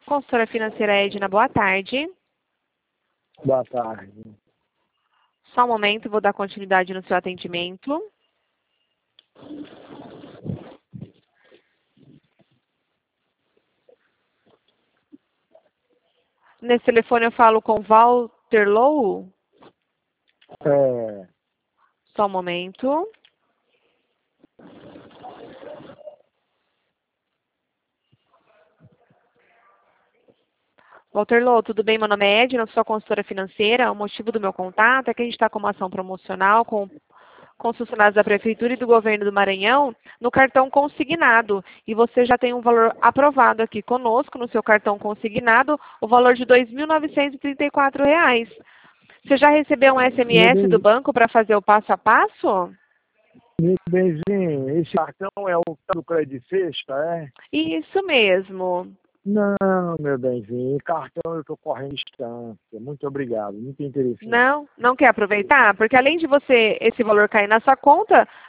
Consultora financeira Edna, boa tarde. Boa tarde. Só um momento, vou dar continuidade no seu atendimento. Nesse telefone eu falo com Walter Low. Só um momento. Walter Low, tudo bem? Meu nome é Edna, sou consultora financeira. O motivo do meu contato é que a gente está com uma ação promocional com os funcionários da Prefeitura e do Governo do Maranhão no cartão consignado. E você já tem um valor aprovado aqui conosco no seu cartão consignado, o valor de R$ 2.934. Você já recebeu um SMS do banco para fazer o passo a passo? Meu benzinho, esse cartão é o do Crédito Sexta, é? Isso mesmo. Não, meu benzinho, cartão eu estou correndo distância. Muito obrigado, muito interessante. Não quer aproveitar? Porque além de esse valor cair na sua conta,